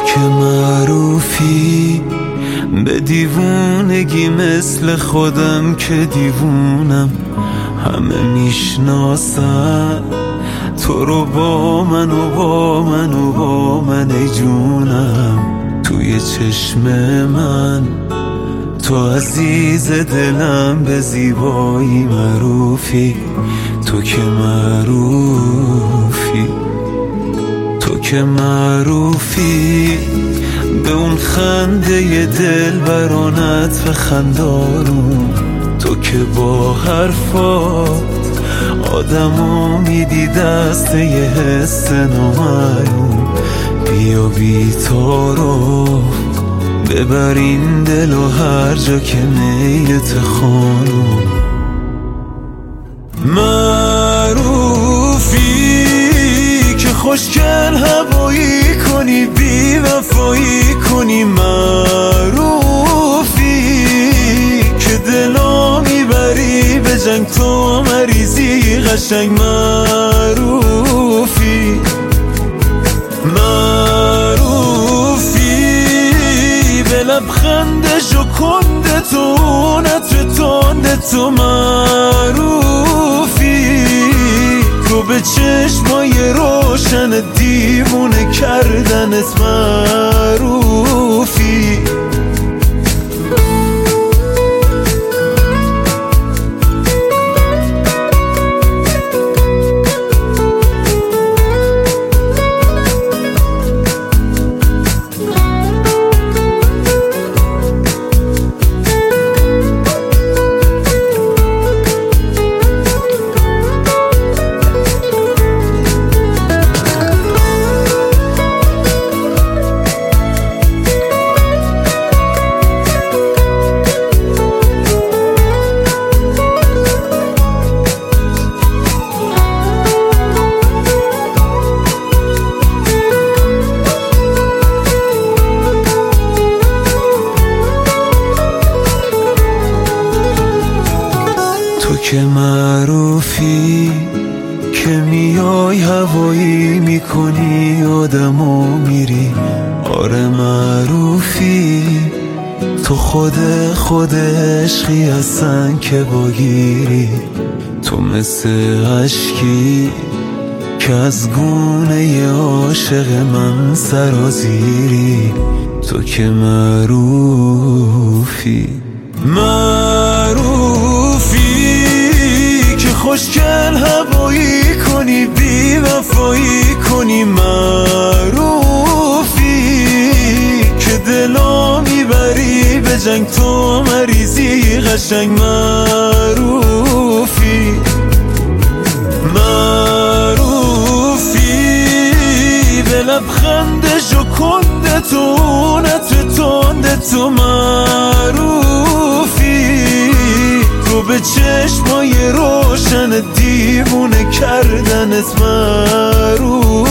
که معروفی به دیوونگی مثل خودم که دیوونم، همه میشناسن تو رو با من و با من و با من ای جونم. توی چشم من تو عزیز دلم به زیبایی معروفی، تو که معروفی، تو که معروفی به اون خنده دلبرانت و خندارون، تو که با حرفات آدمو میدی دست یه حس نامعلوم. بیا بی تعارف ببر این دل و هر جا که میلت خانم. معروفی که خوشگل هوایی کنی، بی وفایی کنی، معروفی که دلا میبری به جنگ تو مریضی قشنگ، معروفی معروفی به لبخند ژوکنده تو نطر تنده تو، معروفی تو به چشمای روشن دیوونه کردنت، معروفی که معروفی که میای هوایی میکنی آدمو میری. آره معروفی تو خود عشقی هستن که باگیری، تو مثل عشقی که از گونه عاشق من سرازیری، تو که معروفی خوشگل هوایی کنی، بی وفایی کنی، معروفی که دلا میبری به جنگ تو مریضی قشنگ، معروفی معروفی به لبخند ژوکنده تو نطر تنده تو، معروفی تو به چشمای روشن دیوونه کردنت، معروف